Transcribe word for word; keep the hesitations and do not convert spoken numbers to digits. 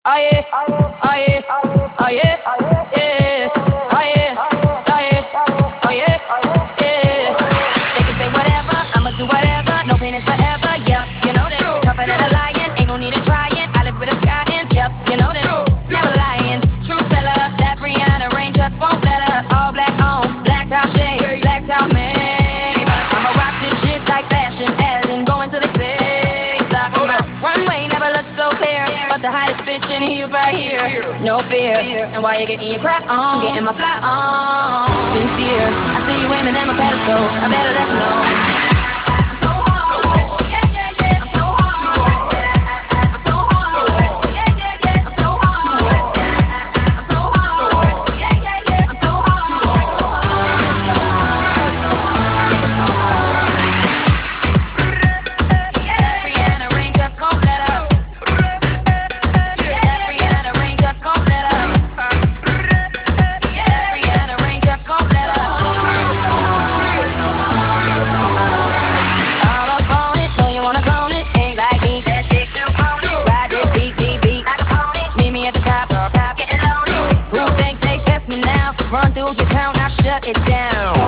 Oh yeah, oh yeah, oh yeah, yeah, oh yeah, oh yeah, oh yeah, yeah. They can say whatever, I'ma do whatever. No pain is forever. Yep, you know this. Tougher than a lion, ain't no need to try it. I live with a sky in. Yep, you know this. Never lying, true fella. That Brianna rain just won't let her. All black on, black top shade, black top man. I'ma rock this shit like fashion, as in going to the say. Runway never looks so clear, but the hottest bitch in heels right here. No fear, and while you're getting your crack on, getting my fly on. Sincere, I see you aiming at my pedestal. I better let you know. I'm so hard, yeah, yeah, yeah. I'm so hard, I'm so hard, yeah, yeah, yeah. I'm so hard, I'm so hard, yeah, yeah, yeah. I'm so hard. That Rihanna ring just gon' let up. That Rihanna ring just gon' let up. That Rihanna ring just gon' let up. All up on it, know you wanna clone it. Ain't like me, that chick still on it. Ride this beat, beat, beat like a pony. Meet me at the top, top, getting loaded. Who think they test me now? Run through your town, now shut it down.